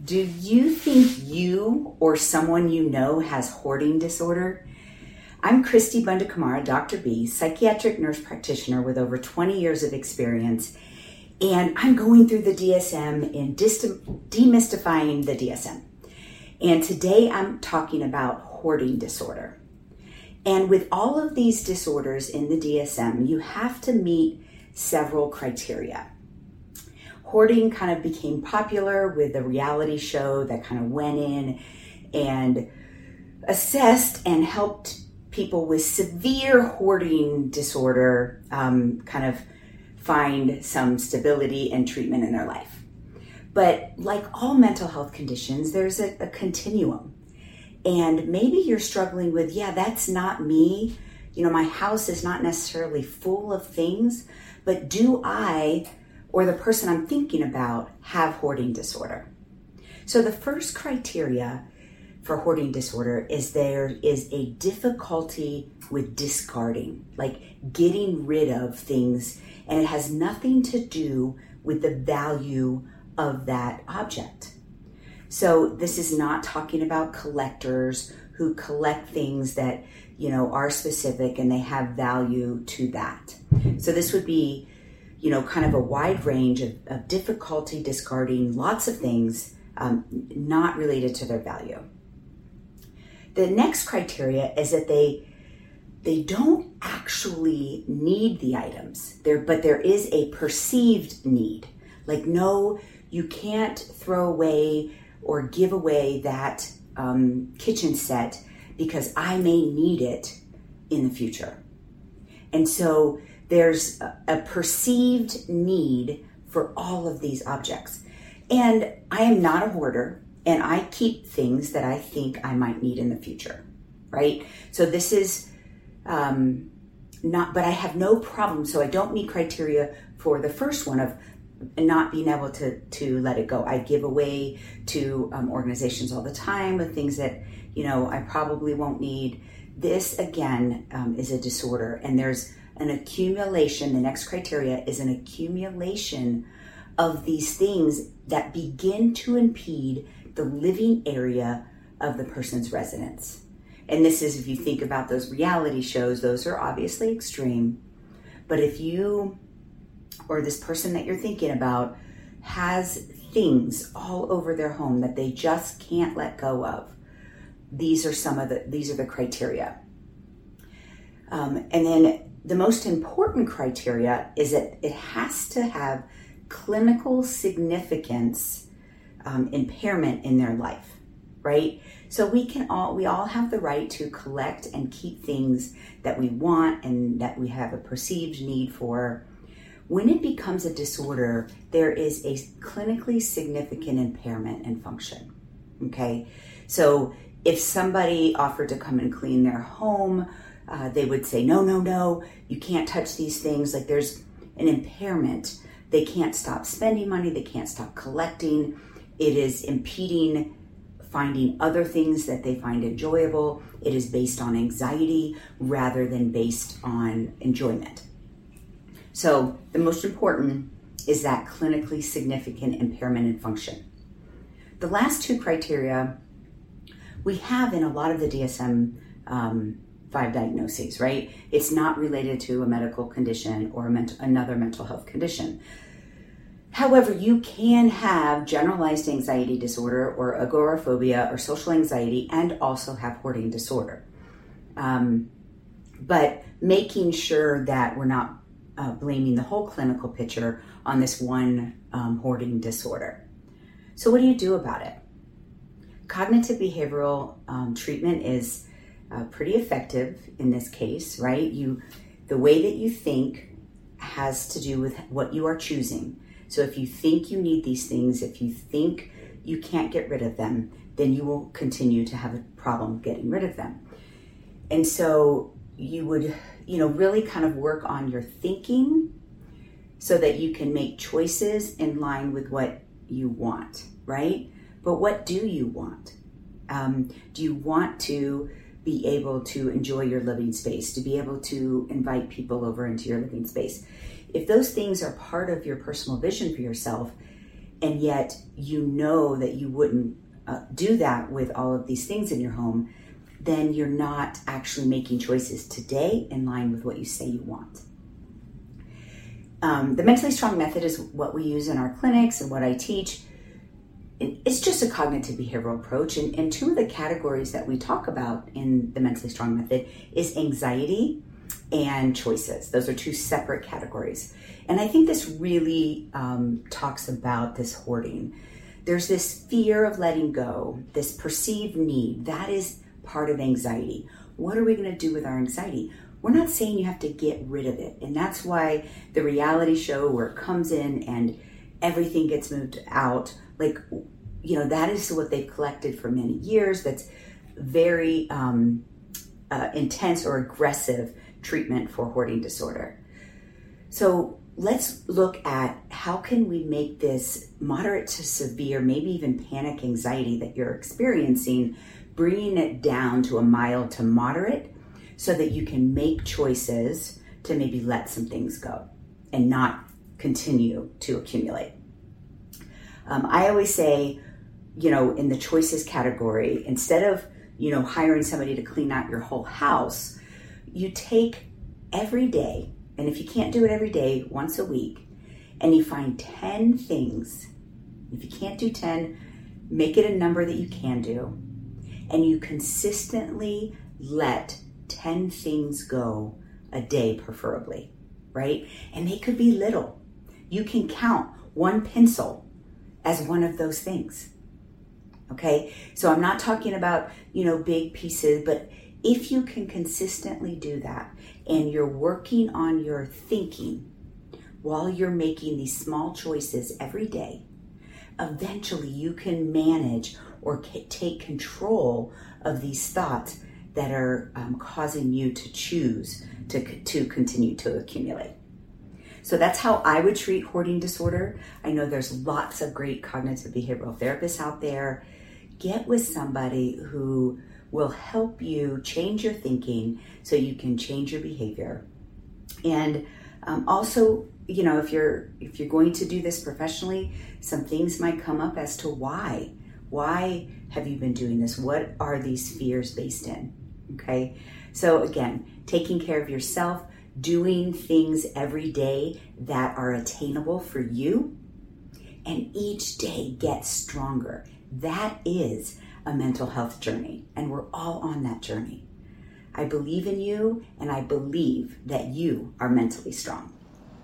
Do you think you or someone you know has hoarding disorder? I'm Christy Bunda-Kamara, Dr. B, psychiatric nurse practitioner with over 20 years of experience, and I'm going through the DSM and demystifying the DSM. And today I'm talking about hoarding disorder. And with all of these disorders in the DSM, you have to meet several criteria. Hoarding kind of became popular with the reality show that kind of went in and assessed and helped people with severe hoarding disorder kind of find some stability and treatment in their life. But like all mental health conditions, there's a continuum. And maybe you're struggling with, that's not me. My house is not necessarily full of things, but do I, or the person I'm thinking about, have hoarding disorder? So the first criteria for hoarding disorder is there is a difficulty with discarding, like getting rid of things, and it has nothing to do with the value of that object. So this is not talking about collectors who collect things that, are specific and they have value to that. So this would be kind of a wide range of difficulty discarding lots of things not related to their value. The next criteria is that they don't actually need the items, but there is a perceived need. Like, no, you can't throw away or give away that kitchen set because I may need it in the future. And so there's a perceived need for all of these objects. And I am not a hoarder, and I keep things that I think I might need in the future, right? So this is but I have no problem. So I don't meet criteria for the first one of not being able to let it go. I give away to organizations all the time with things that, I probably won't need. This, again, is a disorder, and there's an accumulation. The next criteria is an accumulation of these things that begin to impede the living area of the person's residence. And this is, if you think about those reality shows, those are obviously extreme. But if you or this person that you're thinking about has things all over their home that they just can't let go of, these are the criteria. And then the most important criteria is that it has to have clinical significance, impairment in their life, right? So we all have the right to collect and keep things that we want and that we have a perceived need for. When it becomes a disorder, there is a clinically significant impairment in function, okay? So if somebody offered to come and clean their home, they would say, no, you can't touch these things. Like, there's an impairment. They can't stop spending money. They can't stop collecting. It is impeding finding other things that they find enjoyable. It is based on anxiety rather than based on enjoyment. So the most important is that clinically significant impairment in function. The last two criteria we have in a lot of the DSM-5 diagnoses, right? It's not related to a medical condition or another mental health condition. However, you can have generalized anxiety disorder or agoraphobia or social anxiety and also have hoarding disorder. But making sure that we're not blaming the whole clinical picture on this one hoarding disorder. So what do you do about it? Cognitive behavioral treatment is pretty effective in this case, right? The way that you think has to do with what you are choosing. So if you think you need these things, if you think you can't get rid of them, then you will continue to have a problem getting rid of them. And so you would, really kind of work on your thinking so that you can make choices in line with what you want, right? But what do you want? Do you want to be able to enjoy your living space, to be able to invite people over into your living space? If those things are part of your personal vision for yourself and yet you know that you wouldn't do that with all of these things in your home, then you're not actually making choices today in line with what you say you want. The Mentally Strong Method is what we use in our clinics and what I teach. It's just a cognitive behavioral approach. And two of the categories that we talk about in the Mentally Strong Method is anxiety and choices. Those are two separate categories. And I think this really talks about this hoarding. There's this fear of letting go, this perceived need. That is part of anxiety. What are we going to do with our anxiety? We're not saying you have to get rid of it. And that's why the reality show where it comes in and everything gets moved out, that is what they've collected for many years. That's very intense or aggressive treatment for hoarding disorder. So let's look at how can we make this moderate to severe, maybe even panic anxiety that you're experiencing, bringing it down to a mild to moderate so that you can make choices to maybe let some things go and not continue to accumulate. I always say, in the choices category, instead of, hiring somebody to clean out your whole house, you take every day, and if you can't do it every day, once a week, and you find 10 things. If you can't do 10, make it a number that you can do, and you consistently let 10 things go a day, preferably, right? And they could be little. You can count one pencil as one of those things. Okay, so I'm not talking about, big pieces, but if you can consistently do that and you're working on your thinking while you're making these small choices every day, eventually you can manage or take control of these thoughts that are causing you to choose to continue to accumulate. So that's how I would treat hoarding disorder. I know there's lots of great cognitive behavioral therapists out there. Get with somebody who will help you change your thinking so you can change your behavior. And also, if you're going to do this professionally, some things might come up as to why. Why have you been doing this? What are these fears based in? Okay, so again, taking care of yourself, doing things every day that are attainable for you, and each day get stronger. That is a mental health journey, and we're all on that journey. I believe in you, and I believe that you are mentally strong.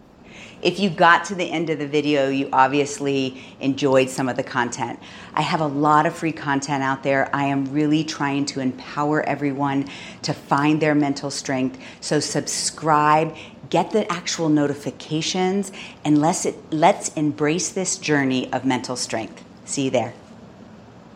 If you got to the end of the video, you obviously enjoyed some of the content. I have a lot of free content out there. I am really trying to empower everyone to find their mental strength. So subscribe, get the actual notifications, and let's embrace this journey of mental strength. See you there.